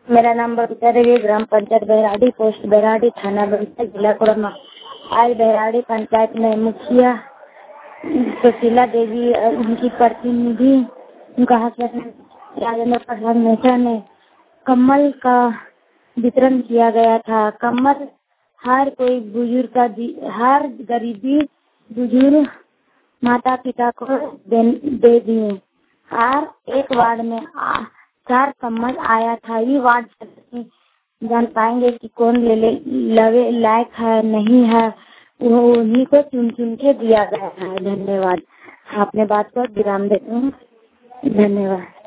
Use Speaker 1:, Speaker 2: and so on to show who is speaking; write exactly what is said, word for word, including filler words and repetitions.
Speaker 1: मेरा नाम बबीता देवी, ग्राम पंचायत बहराडी, पोस्ट बहराडी, थाना बबीता, जिला कोडरमा। आज बहराडी पंचायत में मुखिया सुशीला देवी और उनकी प्रतिनिधि उनका हस्बैंड राजेंद्र प्रसाद मेहता ने कम्बल का वितरण किया गया था। कम्बल हर कोई बुजुर्ग का हर गरीबी बुजुर्ग माता पिता को दे, दे दिए। और एक वार्ड में आ, चार कम्बल आया था। ये वार्ड जान पाएंगे कि कौन ले ले लगे लायक है नहीं है, वो उन्हीं को चुन चुन के दिया गया है। धन्यवाद। आपने बात को विराम देते हैं। धन्यवाद।